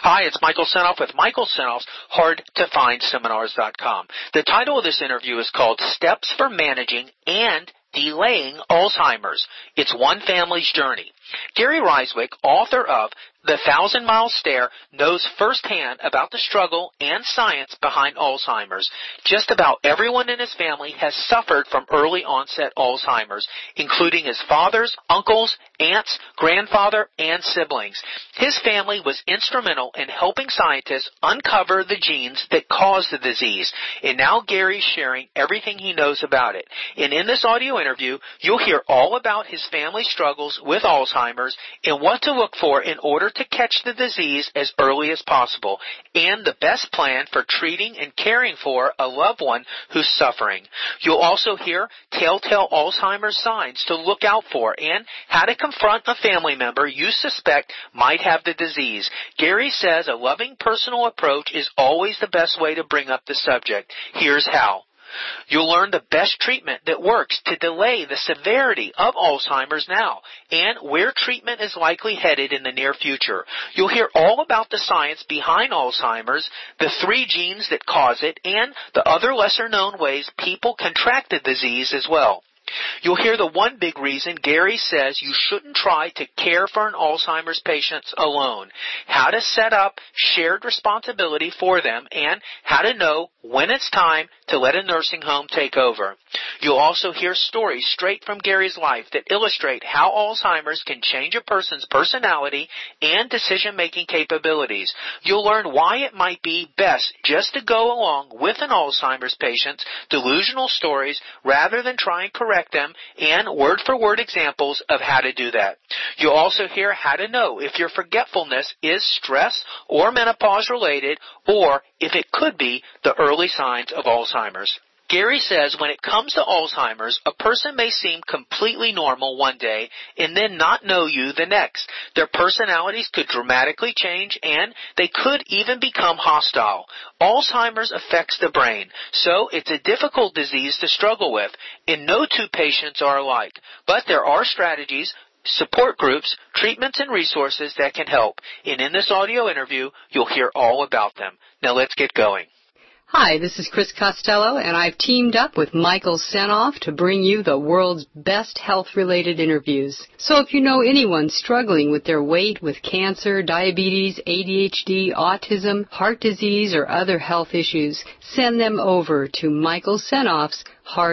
Hi, it's Michael Senoff with Michael Senoff's HardToFindSeminars.com. The title of this interview is called Steps for Managing and Delaying Alzheimer's. It's one family's journey. Gary Reiswig, author of The 1,000-Mile Stare, knows firsthand about the struggle and science behind Alzheimer's. Just about everyone in his family has suffered from early-onset Alzheimer's, including his fathers, uncles, aunts, grandfather, and siblings. His family was instrumental in helping scientists uncover the genes that cause the disease, and now Gary's sharing everything he knows about it. And in this audio interview, you'll hear all about his family's struggles with Alzheimer's and what to look for in order to catch the disease as early as possible, and the best plan for treating and caring for a loved one who's suffering. You'll also hear telltale Alzheimer's signs to look out for and how to confront a family member you suspect might have the disease. Gary says a loving personal approach is always the best way to bring up the subject. Here's how. You'll learn the best treatment that works to delay the severity of Alzheimer's now and where treatment is likely headed in the near future. You'll hear all about the science behind Alzheimer's, the 3 genes that cause it, and the other lesser-known ways people contract the disease as well. You'll hear the one big reason Gary says you shouldn't try to care for an Alzheimer's patient alone, how to set up shared responsibility for them, and how to know when it's time to let a nursing home take over. You'll also hear stories straight from Gary's life that illustrate how Alzheimer's can change a person's personality and decision-making capabilities. You'll learn why it might be best just to go along with an Alzheimer's patient's delusional stories rather than try and correct them, and word-for-word examples of how to do that. You'll also hear how to know if your forgetfulness is stress or menopause-related, or if it could be the early signs of Alzheimer's. Gary says when it comes to Alzheimer's, a person may seem completely normal one day and then not know you the next. Their personalities could dramatically change and they could even become hostile. Alzheimer's affects the brain, so it's a difficult disease to struggle with, and no 2 patients are alike. But there are strategies, support groups, treatments, and resources that can help. And in this audio interview, you'll hear all about them. Now let's get going. Hi, this is Chris Costello, and I've teamed up with Michael Senoff to bring you the world's best health-related interviews. So if you know anyone struggling with their weight, with cancer, diabetes, ADHD, autism, heart disease, or other health issues, send them over to Michael Senoff's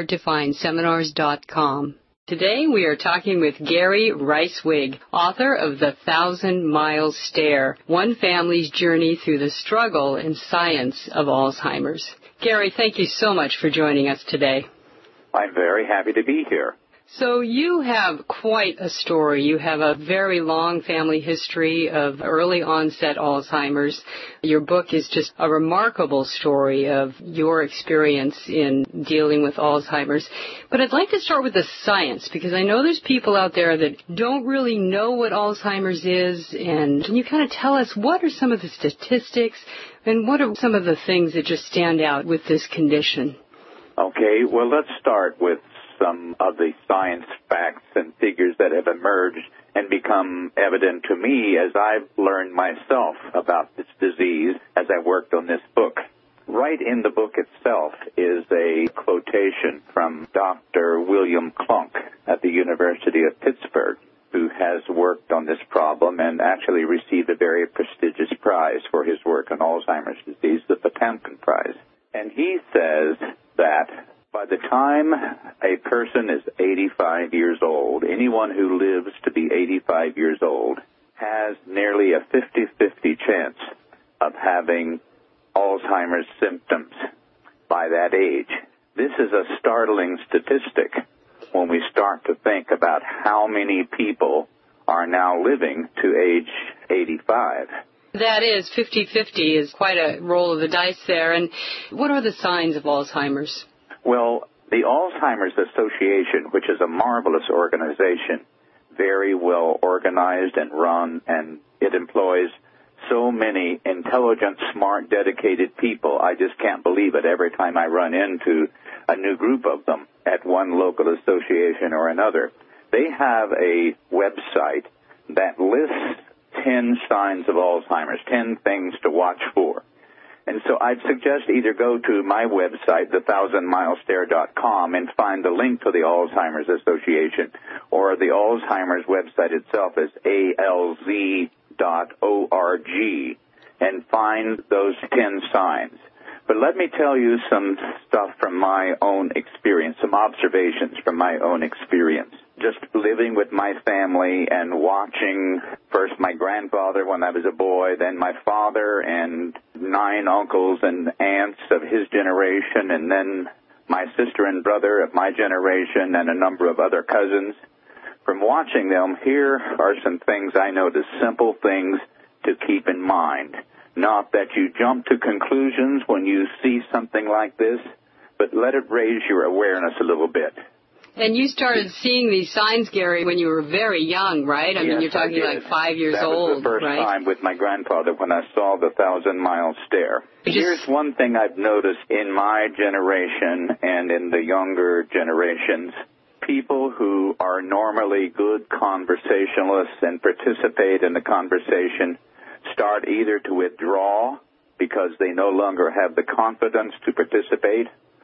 HardToFindSeminars.com. Today we are talking with Gary Reiswig, author of The 1,000-Mile Stare, One Family's Journey Through the Struggle and Science of Alzheimer's. Gary, thank you so much for joining us today. I'm very happy to be here. So you have quite a story. You have a very long family history of early onset Alzheimer's. Your book is just a remarkable story of your experience in dealing with Alzheimer's. But I'd like to start with the science, because I know there's people out there that don't really know what Alzheimer's is. And can you kind of tell us what are some of the statistics and what are some of the things that just stand out with this condition? Okay, well, let's start with some of the science facts and figures that have emerged and become evident to me as I've learned myself about this disease as I worked on this book. Right in the book itself is a quotation from Dr. William Klunk at the University of Pittsburgh, who has worked on this problem and actually received a very prestigious prize for his work on Alzheimer's disease, the Potemkin Prize. And he says that by the time a person is 85 years old, anyone who lives to be 85 years old has nearly a 50-50 chance of having Alzheimer's symptoms by that age. This is a startling statistic when we start to think about how many people are now living to age 85. That is, 50-50 is quite a roll of the dice there. And what are the signs of Alzheimer's? Well, the Alzheimer's Association, which is a marvelous organization, very well organized and run, and it employs so many intelligent, smart, dedicated people. I just can't believe it every time I run into a new group of them at one local association or another. They have a website that lists 10 signs of Alzheimer's, 10 things to watch for. And so I'd suggest either go to my website, the1000milestare.com, and find the link to the Alzheimer's Association, or the Alzheimer's website itself is alz.org, and find those 10 signs. But let me tell you some stuff from my own experience, some observations from my own experience. Just living with my family and watching first my grandfather when I was a boy, then my father and 9 uncles and aunts of his generation, and then my sister and brother of my generation and a number of other cousins. From watching them, here are some things I noticed, simple things to keep in mind. Not that you jump to conclusions when you see something like this, but let it raise your awareness a little bit. And you started seeing these signs, Gary, when you were very young, right? I mean, you're talking like 5 years old, right? That was the first time with my grandfather when I saw the 1,000-mile stare. Here's one thing I've noticed in my generation and in the younger generations. People who are normally good conversationalists and participate in the conversation start either to withdraw because they no longer have the confidence to participate,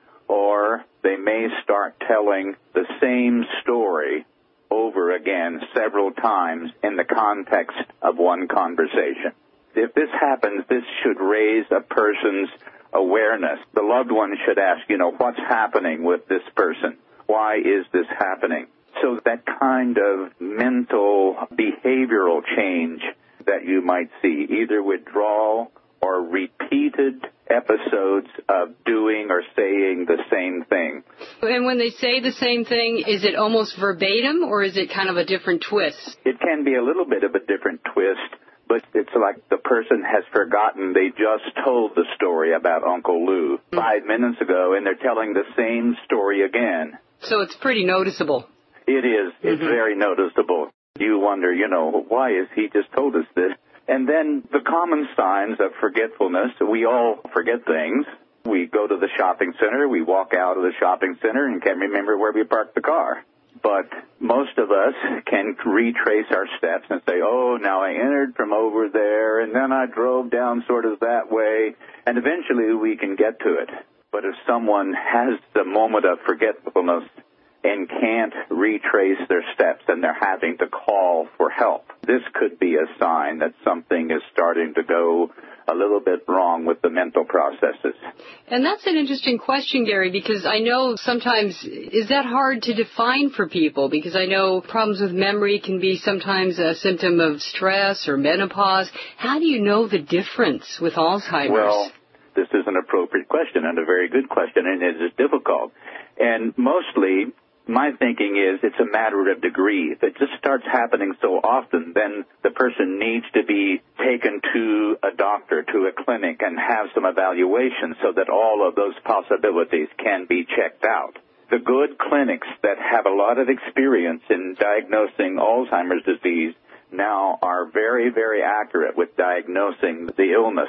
or they may start telling the same story over again several times in the context of one conversation. If this happens, this should raise a person's awareness. The loved one should ask, what's happening with this person? Why is this happening? So that kind of mental behavioral change that you might see, either withdrawal or repeated episodes of doing or saying the same thing. And when they say the same thing, is it almost verbatim or is it kind of a different twist? It can be a little bit of a different twist, but it's like the person has forgotten they just told the story about Uncle Lou 5 minutes ago, and they're telling the same story again. So it's pretty noticeable. It is. It's very noticeable. You wonder, why is he just told us this? And then the common signs of forgetfulness. We all forget things. We go to the shopping center, we walk out of the shopping center and can't remember where we parked the car. But most of us can retrace our steps and say, now I entered from over there, and then I drove down sort of that way, and eventually we can get to it. But if someone has the moment of forgetfulness and can't retrace their steps and they're having to call for help, this could be a sign that something is starting to go a little bit wrong with the mental processes. And that's an interesting question, Gary, because I know sometimes, is that hard to define for people? Because I know problems with memory can be sometimes a symptom of stress or menopause. How do you know the difference with Alzheimer's? Well, this is an appropriate question and a very good question, and it is difficult. And mostly, my thinking is it's a matter of degree. If it just starts happening so often, then the person needs to be taken to a doctor, to a clinic, and have some evaluation so that all of those possibilities can be checked out. The good clinics that have a lot of experience in diagnosing Alzheimer's disease now are very, very accurate with diagnosing the illness.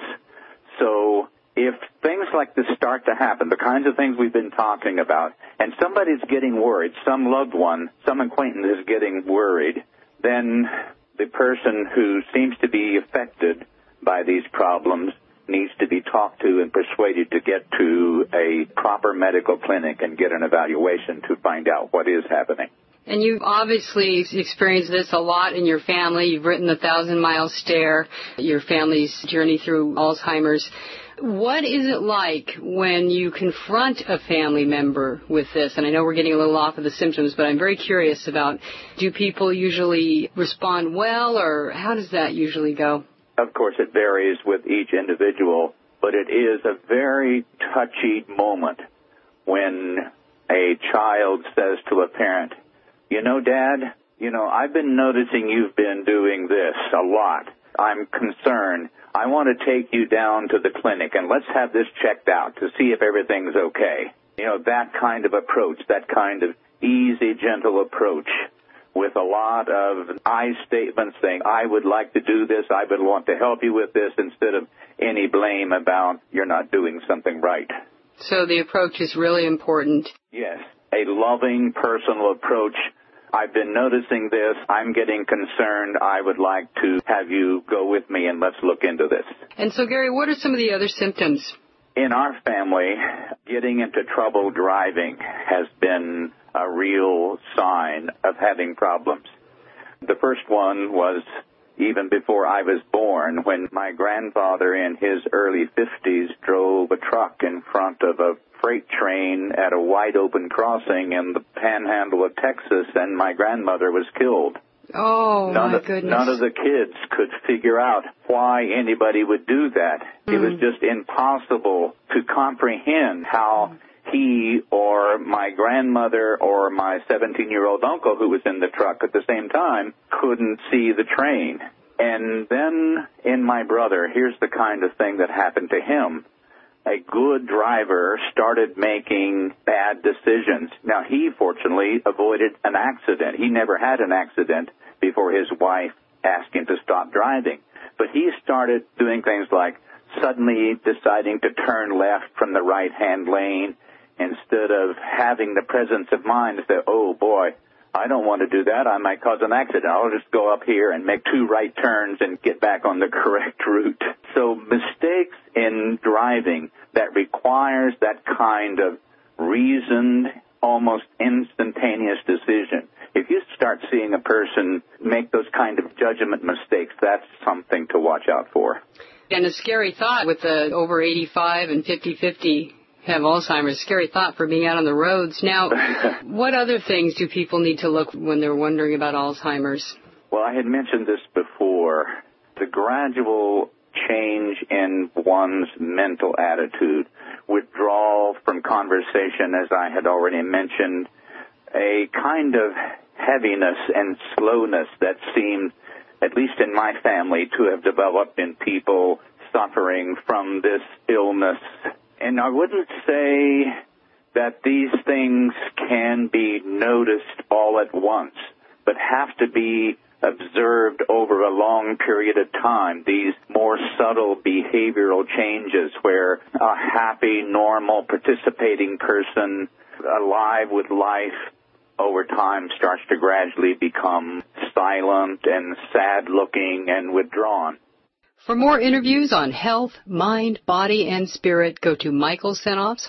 So if things like this start to happen, the kinds of things we've been talking about, and somebody's getting worried, some loved one, some acquaintance is getting worried, then the person who seems to be affected by these problems needs to be talked to and persuaded to get to a proper medical clinic and get an evaluation to find out what is happening. And you've obviously experienced this a lot in your family. You've written The 1,000-Mile Stare, your family's journey through Alzheimer's. What is it like when you confront a family member with this? And I know we're getting a little off of the symptoms, but I'm very curious about, do people usually respond well, or how does that usually go? Of course, it varies with each individual, but it is a very touchy moment when a child says to a parent, Dad, I've been noticing you've been doing this a lot. I'm concerned. I want to take you down to the clinic and let's have this checked out to see if everything's okay. That kind of approach, that kind of easy, gentle approach with a lot of I statements saying, I would like to do this, I would want to help you with this, instead of any blame about you're not doing something right. So the approach is really important. Yes, a loving, personal approach. I've been noticing this. I'm getting concerned. I would like to have you go with me and let's look into this. And so, Gary, what are some of the other symptoms? In our family, getting into trouble driving has been a real sign of having problems. The first one was even before I was born, when my grandfather in his early 50s drove a truck in front of a freight train at a wide-open crossing in the panhandle of Texas, and my grandmother was killed. Oh, my goodness. None of the kids could figure out why anybody would do that. It was just impossible to comprehend how he or my grandmother or my 17-year-old uncle who was in the truck at the same time couldn't see the train. And then in my brother, here's the kind of thing that happened to him. A good driver started making bad decisions. Now, he fortunately avoided an accident. He never had an accident before his wife asked him to stop driving. But he started doing things like suddenly deciding to turn left from the right-hand lane instead of having the presence of mind to say, oh, boy, I don't want to do that. I might cause an accident. I'll just go up here and make 2 right turns and get back on the correct route. So mistakes in driving that requires that kind of reasoned, almost instantaneous decision. If you start seeing a person make those kind of judgment mistakes, that's something to watch out for. And a scary thought with the over 85 and 50-50 have Alzheimer's. Scary thought for being out on the roads. Now, what other things do people need to look when they're wondering about Alzheimer's? Well, I had mentioned this before. The gradual change in one's mental attitude, withdrawal from conversation, as I had already mentioned, a kind of heaviness and slowness that seemed, at least in my family, to have developed in people suffering from this illness. And I wouldn't say that these things can be noticed all at once, but have to be observed over a long period of time, these more subtle behavioral changes where a happy, normal, participating person, alive with life, over time starts to gradually become silent and sad-looking and withdrawn. For more interviews on health, mind, body, and spirit, go to Michael Senoff's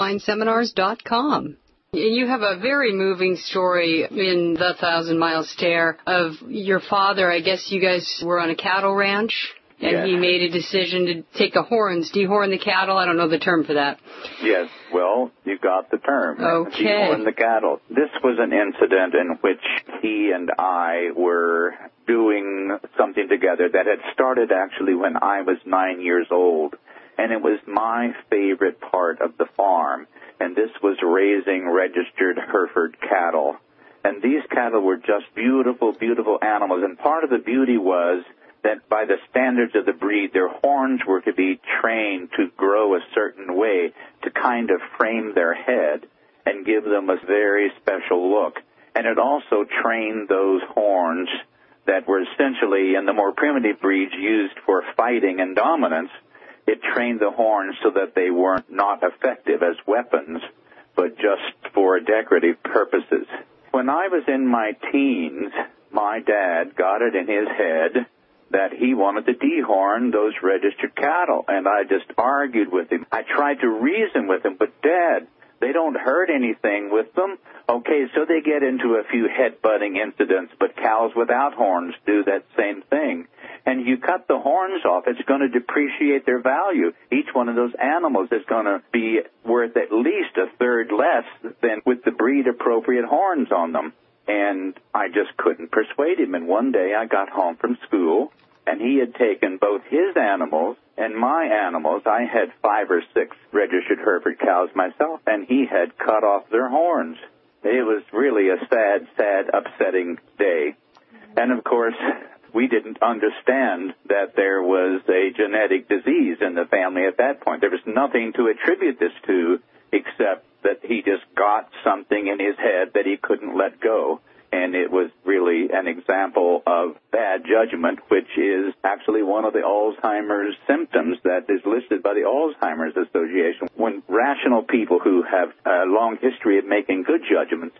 HardToFindSeminars.com. You have a very moving story in The 1,000-Mile Stare of your father. I guess you guys were on a cattle ranch, and He made a decision to take the horns, dehorn the cattle. I don't know the term for that. Yes, well, you got the term. Okay. Dehorn the cattle. This was an incident in which he and I were doing something together that had started actually when I was 9 years old, and it was my favorite part of the farm. And this was raising registered Hereford cattle. And these cattle were just beautiful, beautiful animals. And part of the beauty was that by the standards of the breed, their horns were to be trained to grow a certain way to kind of frame their head and give them a very special look. And it also trained those horns that were essentially, in the more primitive breeds, used for fighting and dominance. It trained the horns so that they weren't not effective as weapons, but just for decorative purposes. When I was in my teens, my dad got it in his head that he wanted to dehorn those registered cattle, and I just argued with him. I tried to reason with him, but Dad, they don't hurt anything with them. Okay, so they get into a few head-butting incidents, but cows without horns do that same thing. And you cut the horns off, it's going to depreciate their value. Each one of those animals is going to be worth at least a third less than with the breed-appropriate horns on them. And I just couldn't persuade him. And one day I got home from school, and he had taken both his animals and my animals. I had 5 or 6 registered Hereford cows myself, and he had cut off their horns. It was really a sad, sad, upsetting day. And, of course, we didn't understand that there was a genetic disease in the family at that point. There was nothing to attribute this to except that he just got something in his head that he couldn't let go. And it was really an example of bad judgment, which is actually one of the Alzheimer's symptoms that is listed by the Alzheimer's Association. When rational people who have a long history of making good judgments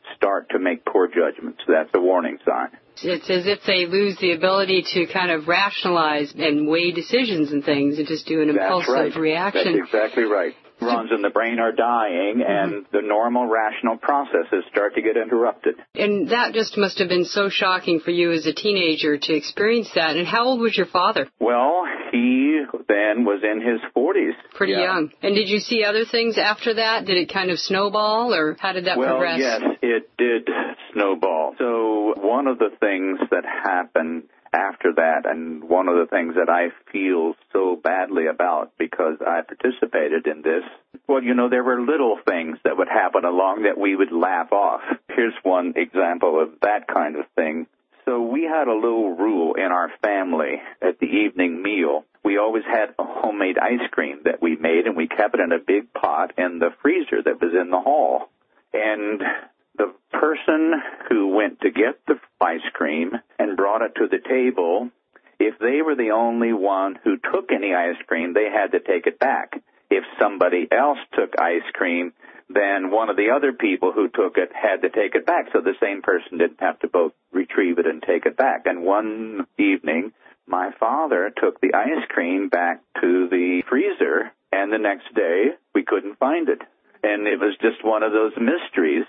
start to make poor judgments. That's a warning sign. It's as if they lose the ability to kind of rationalize and weigh decisions and things and just do an impulsive reaction. That's exactly right. Neurons in the brain are dying, and the normal rational processes start to get interrupted. And that just must have been so shocking for you as a teenager to experience that. And how old was your father? Well, he then was in his 40s. Pretty young. And did you see other things after that? Did it kind of snowball, or how did that progress? Well, yes, it did snowball. So one of the things that happened after that, and one of the things that I feel so badly about because I participated in this, well, there were little things that would happen along that we would laugh off. Here's one example of that kind of thing. So we had a little rule in our family at the evening meal. We always had a homemade ice cream that we made, and we kept it in a big pot in the freezer that was in the hall. And the person who went to get the ice cream and brought it to the table, if they were the only one who took any ice cream, they had to take it back. If somebody else took ice cream, then one of the other people who took it had to take it back, so the same person didn't have to both retrieve it and take it back. And one evening, my father took the ice cream back to the freezer, and the next day, we couldn't find it. And it was just one of those mysteries.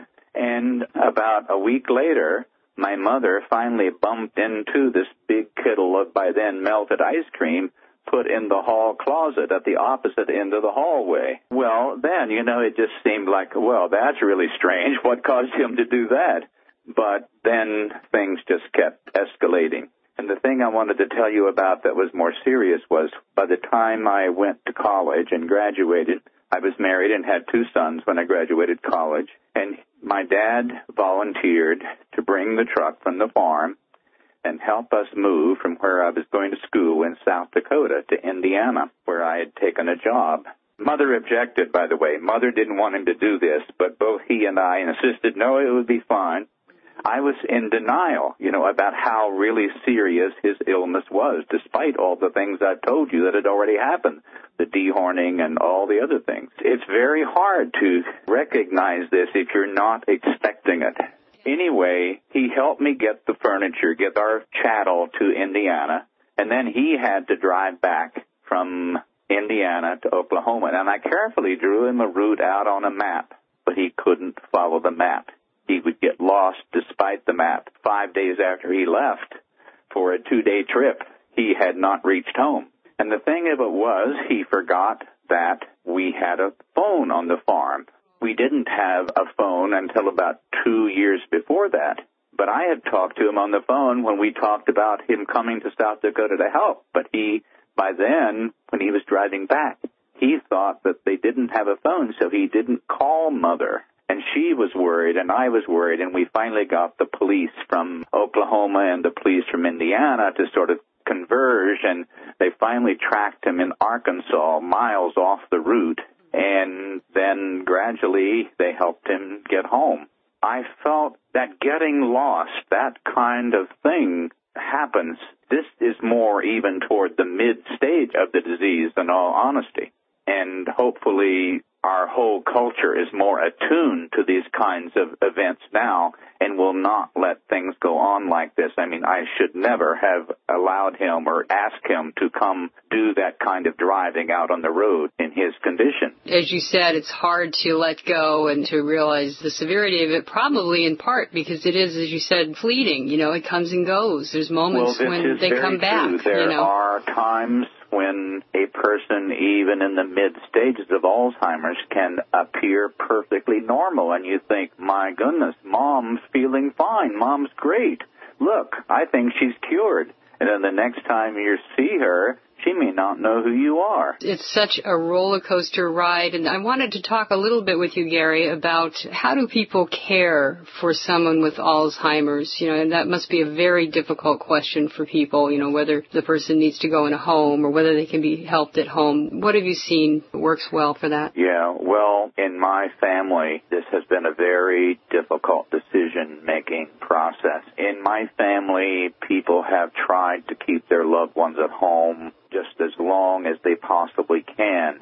And about a week later, my mother finally bumped into this big kettle of, by then, melted ice cream put in the hall closet at the opposite end of the hallway. Well, then, it just seemed like, well, that's really strange. What caused him to do that? But then things just kept escalating. And the thing I wanted to tell you about that was more serious was by the time I went to college and graduated, I was married and had 2 sons when I graduated college, and my dad volunteered to bring the truck from the farm and help us move from where I was going to school in South Dakota to Indiana, where I had taken a job. Mother objected, by the way. Mother didn't want him to do this, but both he and I insisted, no, it would be fine. I was in denial, about how really serious his illness was, despite all the things I told you that had already happened, the dehorning and all the other things. It's very hard to recognize this if you're not expecting it. Anyway, he helped me get the furniture, get our chattel to Indiana, and then he had to drive back from Indiana to Oklahoma. And I carefully drew him a route out on a map, but he couldn't follow the map. He would get lost despite the map. 5 days after he left for a 2-day trip, he had not reached home. And the thing of it was, he forgot that we had a phone on the farm. We didn't have a phone until about 2 years before that. But I had talked to him on the phone when we talked about him coming to South Dakota to help. But by then, when he was driving back, he thought that they didn't have a phone, so he didn't call Mother. And she was worried, and I was worried, and we finally got the police from Oklahoma and the police from Indiana to sort of converge, and they finally tracked him in Arkansas, miles off the route, and then gradually they helped him get home. I felt that getting lost, that kind of thing, happens. This is more even toward the mid-stage of the disease, in all honesty. And hopefully our whole culture is more attuned to these kinds of events now and will not let things go on like this. I mean, I should never have allowed him or asked him to come do that kind of driving out on the road in his condition. As you said, it's hard to let go and to realize the severity of it, probably in part because it is, as you said, fleeting. It comes and goes. There's moments when they come back. There are times when a person, even in the mid-stages of Alzheimer's, can appear perfectly normal, and you think, my goodness, Mom's feeling fine, Mom's great. Look, I think she's cured. And then the next time you see her, she may not know who you are. It's such a roller coaster ride, and I wanted to talk a little bit with you, Gary, about how do people care for someone with Alzheimer's? And that must be a very difficult question for people, whether the person needs to go in a home or whether they can be helped at home. What have you seen works well for that? Yeah, well, in my family, this has been a very difficult decision-making process. In my family, people have tried to keep their loved ones at home just as long as they possibly can.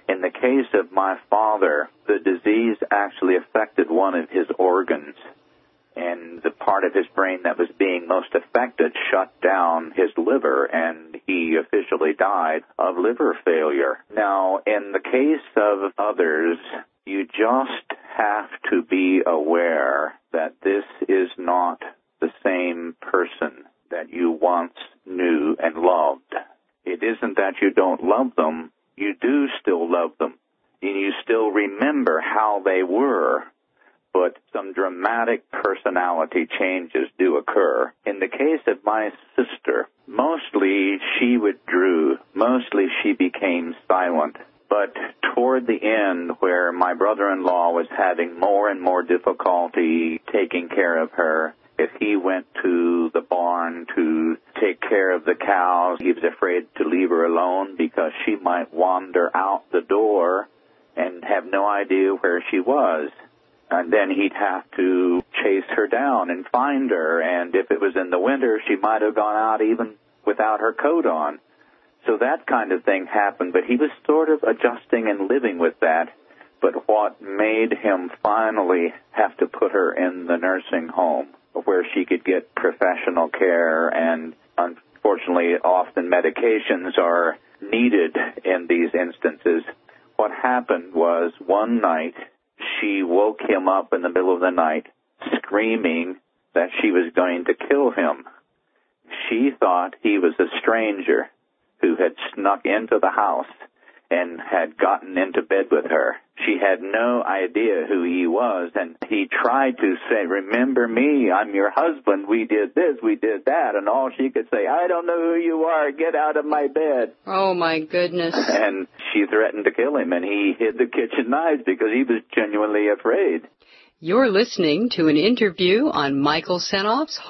In the case of my father, the disease actually affected one of his organs, and the part of his brain that was being most affected shut down his liver, and he officially died of liver failure. Now, in the case of others, you just have to be aware that this is not the same person that you once knew and loved. It isn't that you don't love them. You do still love them, and you still remember how they were, but some dramatic personality changes do occur. In the case of my sister, mostly she withdrew. Mostly she became silent. But toward the end, where my brother-in-law was having more and more difficulty taking care of her, if he went to the barn to take care of the cows, he was afraid to leave her alone because she might wander out the door and have no idea where she was. And then he'd have to chase her down and find her. And if it was in the winter, she might have gone out even without her coat on. So that kind of thing happened, but he was sort of adjusting and living with that. But what made him finally have to put her in the nursing home where she could get professional care, and unfortunately often medications are needed in these instances. What happened was one night she woke him up in the middle of the night screaming that she was going to kill him. She thought he was a stranger who had snuck into the house and had gotten into bed with her. She had no idea who he was, and he tried to say, "Remember me, I'm your husband, we did this, we did that," and all she could say, "I don't know who you are, get out of my bed." Oh, my goodness. And she threatened to kill him, and he hid the kitchen knives because he was genuinely afraid. You're listening to an interview on Michael Senoff's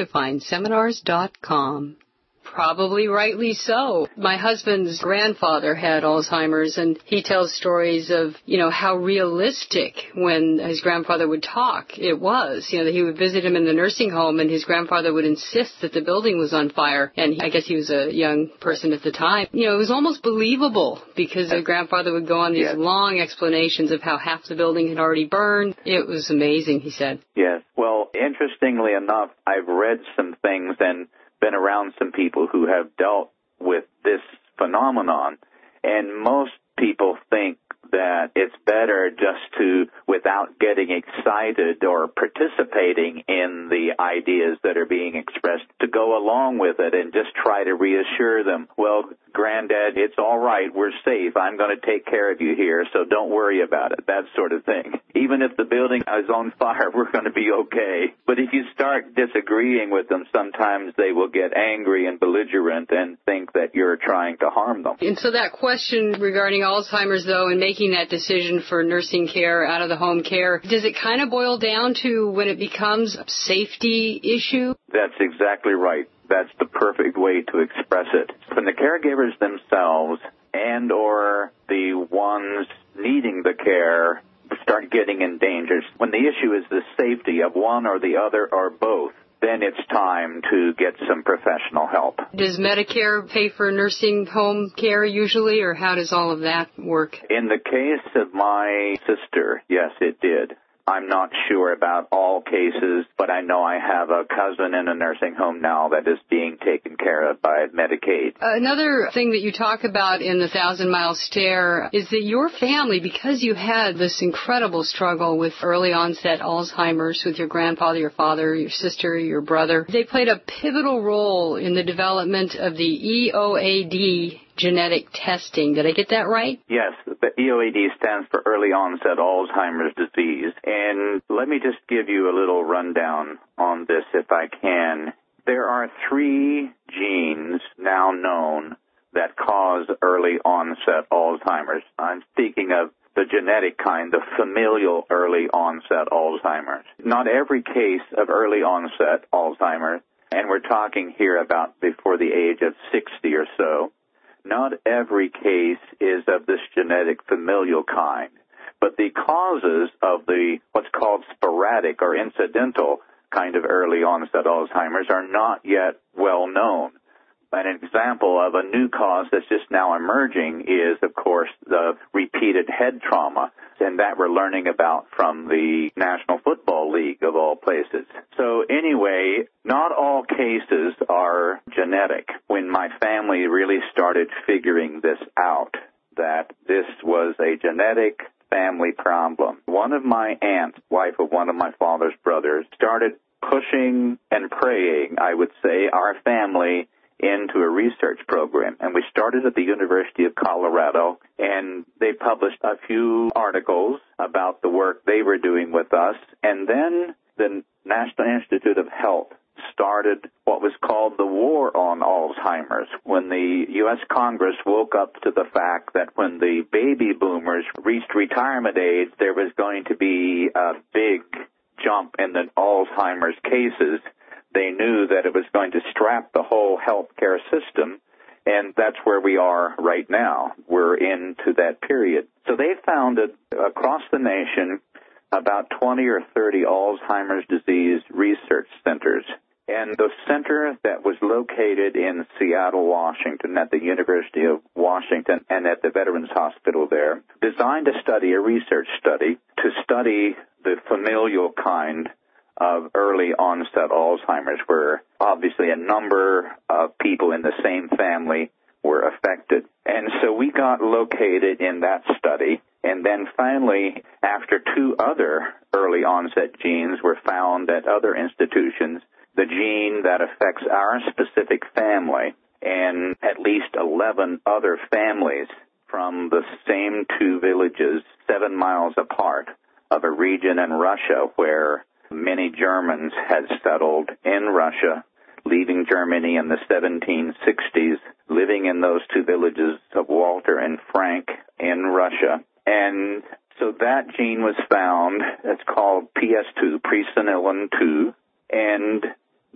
HardToFindSeminars.com. Probably rightly so. My husband's grandfather had Alzheimer's, and he tells stories of, how realistic when his grandfather would talk it was. That he would visit him in the nursing home, and his grandfather would insist that the building was on fire. And I guess he was a young person at the time. It was almost believable because the grandfather would go on these long explanations of how half the building had already burned. It was amazing, he said. Yes. Well, interestingly enough, I've read some things and been around some people who have dealt with this phenomenon, and most people think that it's better just to, without getting excited or participating in the ideas that are being expressed, to go along with it and just try to reassure them, "Well, Granddad, it's all right, we're safe, I'm going to take care of you here, so don't worry about it," that sort of thing. Even if the building is on fire, we're going to be okay. But if you start disagreeing with them, sometimes they will get angry and belligerent and think that you're trying to harm them. And so that question regarding Alzheimer's, though, and making that decision for nursing care, out-of-the-home care, does it kind of boil down to when it becomes a safety issue? That's exactly right. That's the perfect way to express it. When the caregivers themselves and or the ones needing the care start getting in danger, when the issue is the safety of one or the other or both, then it's time to get some professional help. Does Medicare pay for nursing home care usually, or how does all of that work? In the case of my sister, yes, it did. I'm not sure about all cases, but I know I have a cousin in a nursing home now that is being taken care of by Medicaid. Another thing that you talk about in the 1,000-Mile Stare is that your family, because you had this incredible struggle with early onset Alzheimer's with your grandfather, your father, your sister, your brother, they played a pivotal role in the development of the EOAD genetic testing. Did I get that right? Yes, the EOAD stands for Early Onset Alzheimer's Disease. And let me just give you a little rundown on this if I can. There are 3 genes now known that cause early onset Alzheimer's. I'm speaking of the genetic kind, the familial early onset Alzheimer's. Not every case of early onset Alzheimer's, and we're talking here about before the age of 60 or so, not every case is of this genetic familial kind, but the causes of the what's called sporadic or incidental kind of early onset Alzheimer's are not yet well known. An example of a new cause that's just now emerging is, of course, the repeated head trauma, and that we're learning about from the National Football League, of all places. So anyway, not all cases are genetic. When my family really started figuring this out, that this was a genetic family problem, one of my aunts, wife of one of my father's brothers, started pushing and praying, I would say, our family into a research program. And we started at the University of Colorado, and they published a few articles about the work they were doing with us. And then the National Institute of Health started what was called the War on Alzheimer's, when the U.S. Congress woke up to the fact that when the baby boomers reached retirement age, there was going to be a big jump in the Alzheimer's cases. They knew that it was going to strap the whole healthcare system, and that's where we are right now. We're into that period. So they founded across the nation about 20 or 30 Alzheimer's disease research centers. And the center that was located in Seattle, Washington, at the University of Washington and at the Veterans Hospital there, designed a research study, to study the familial kind of early onset Alzheimer's, where obviously a number of people in the same family were affected. And so we got located in that study. And then finally, after 2 other early onset genes were found at other institutions, the gene that affects our specific family and at least 11 other families from the same 2 villages 7 miles apart of a region in Russia where many Germans had settled in Russia, leaving Germany in the 1760s, living in those 2 villages of Walter and Frank in Russia. And so that gene was found. It's called PS2, presenilin 2, and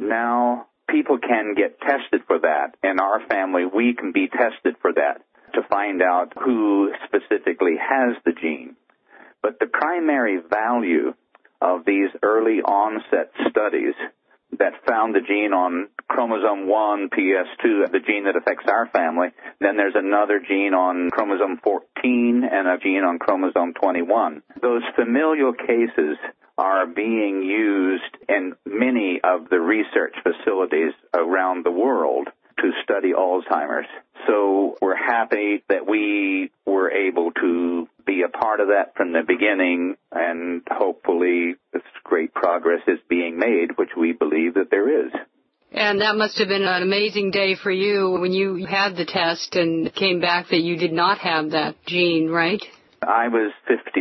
now people can get tested for that. In our family, we can be tested for that to find out who specifically has the gene. But the primary value of these early onset studies that found the gene on chromosome 1, PS2, the gene that affects our family. Then there's another gene on chromosome 14 and a gene on chromosome 21. Those familial cases are being used in many of the research facilities around the world to study Alzheimer's. So we're happy that we were able to be a part of that from the beginning, and hopefully this great progress is being made, which we believe that there is. And that must have been an amazing day for you when you had the test and it came back that you did not have that gene, right? I was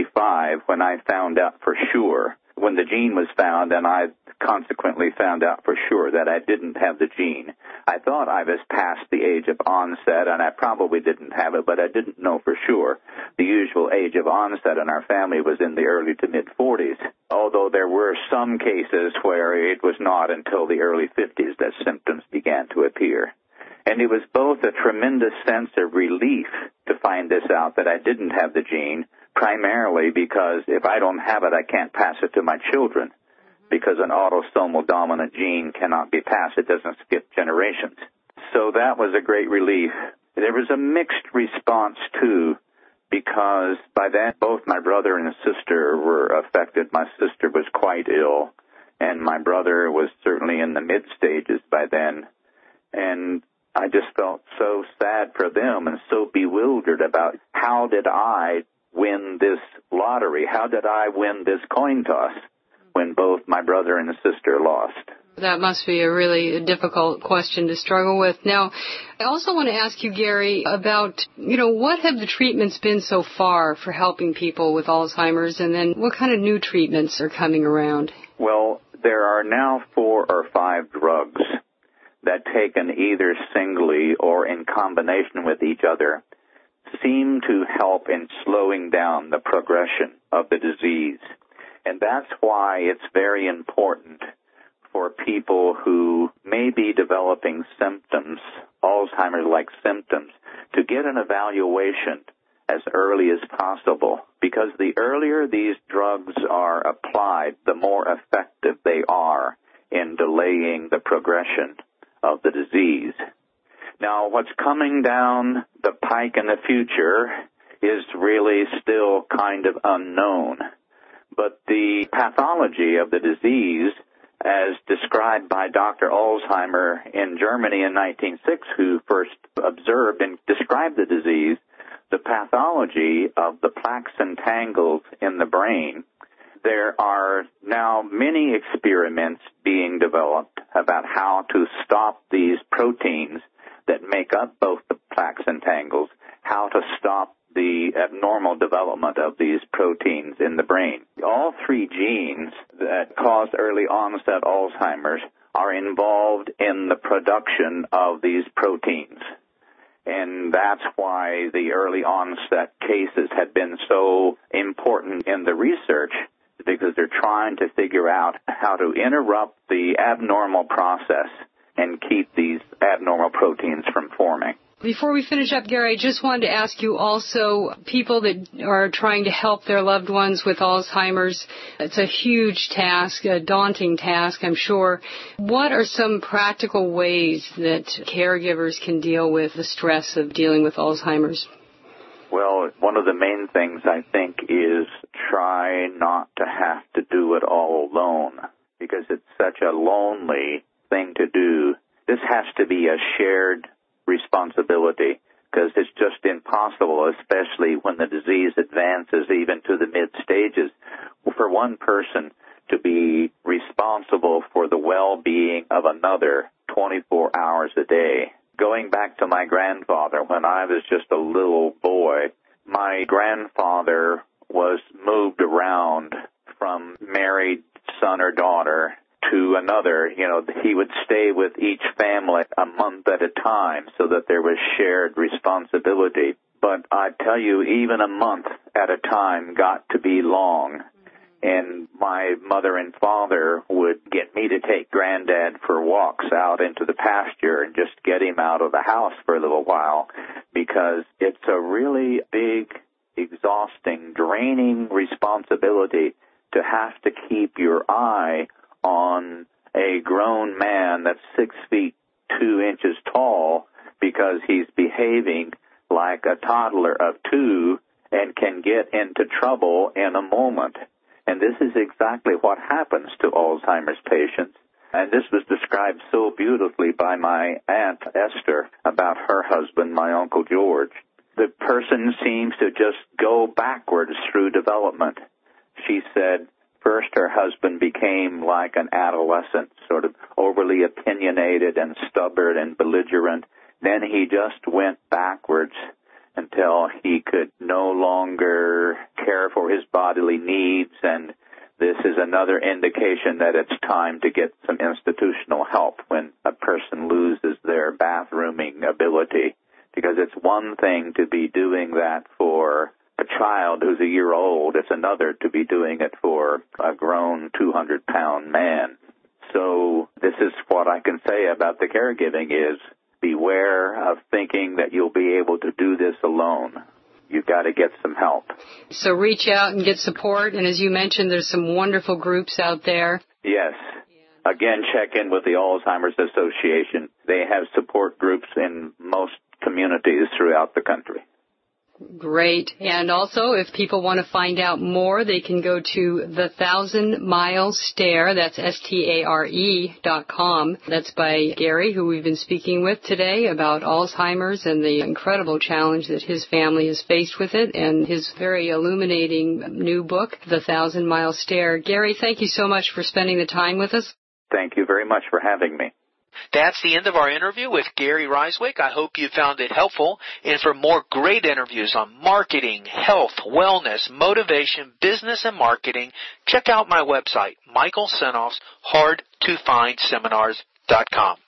55 when I found out for sure, when the gene was found, and I consequently found out for sure that I didn't have the gene. I thought I was past the age of onset, and I probably didn't have it, but I didn't know for sure. The usual age of onset in our family was in the early to mid-40s, although there were some cases where it was not until the early 50s that symptoms began to appear. And it was both a tremendous sense of relief to find this out that I didn't have the gene, primarily because if I don't have it, I can't pass it to my children, because an autosomal dominant gene cannot be passed. It doesn't skip generations. So that was a great relief. There was a mixed response, too, because by then both my brother and sister were affected. My sister was quite ill, and my brother was certainly in the mid-stages by then. And I just felt so sad for them and so bewildered about how did I win this lottery? How did I win this coin toss when both my brother and sister lost? That must be a really difficult question to struggle with. Now, I also want to ask you, Gary, about, what have the treatments been so far for helping people with Alzheimer's, and then what kind of new treatments are coming around? Well, there are now 4 or 5 drugs that, taken either singly or in combination with each other, seem to help in slowing down the progression of the disease. And that's why it's very important for people who may be developing symptoms, Alzheimer's-like symptoms, to get an evaluation as early as possible, because the earlier these drugs are applied, the more effective they are in delaying the progression of the disease. Now, what's coming down the pike in the future is really still kind of unknown. But the pathology of the disease, as described by Dr. Alzheimer in Germany in 1906, who first observed and described the disease, the pathology of the plaques and tangles in the brain, there are now many experiments being developed about how to stop these proteins that make up both the plaques and tangles, how to stop the abnormal development of these proteins in the brain. All three genes that cause early onset Alzheimer's are involved in the production of these proteins. And that's why the early onset cases have been so important in the research, because they're trying to figure out how to interrupt the abnormal process and keep these abnormal proteins from forming. Before we finish up, Gary, I just wanted to ask you also, people that are trying to help their loved ones with Alzheimer's, it's a huge task, a daunting task, I'm sure. What are some practical ways that caregivers can deal with the stress of dealing with Alzheimer's? Well, one of the main things, I think, is try not to have to do it all alone, because it's such a lonely thing to do. This has to be a shared responsibility, because it's just impossible, especially when the disease advances even to the mid stages, for one person to be responsible for the well-being of another 24 hours a day. Going back to my grandfather, when I was just a little boy, my grandfather was moved around from married son or daughter to another. You know, he would stay with each family a month at a time so that there was shared responsibility. But I tell you, even a month at a time got to be long. And my mother and father would get me to take Granddad for walks out into the pasture and just get him out of the house for a little while, because it's a really big, exhausting, draining responsibility to have to keep your eye on a grown man that's 6 feet 2 inches tall, because he's behaving like a toddler of 2 and can get into trouble in a moment. And this is exactly what happens to Alzheimer's patients. And this was described so beautifully by my Aunt Esther about her husband, my Uncle George. The person seems to just go backwards through development. She said first her husband became like an adolescent, sort of overly opinionated and stubborn and belligerent. Then he just went backwards until he could no longer care for his bodily needs, and this is another indication that it's time to get some institutional help when a person loses their bathrooming ability, because it's one thing to be doing that for a child who's a year old. It's another to be doing it for a grown 200-pound man. So this is what I can say about the caregiving is, beware of thinking that you'll be able to do this alone. You've got to get some help. So reach out and get support. And as you mentioned, there's some wonderful groups out there. Yes. Again, check in with the Alzheimer's Association. They have support groups in most communities throughout the country. Great. And also, if people want to find out more, they can go to the 1000 Mile Stare. That's STARE.com. That's by Gary, who we've been speaking with today about Alzheimer's and the incredible challenge that his family has faced with it, and his very illuminating new book, The 1000 Mile Stare. Gary, thank you so much for spending the time with us. Thank you very much for having me. That's the end of our interview with Gary Reiswick. I hope you found it helpful. And for more great interviews on marketing, health, wellness, motivation, business, and marketing, check out my website, Michael Senoff's HardToFindSeminars.com.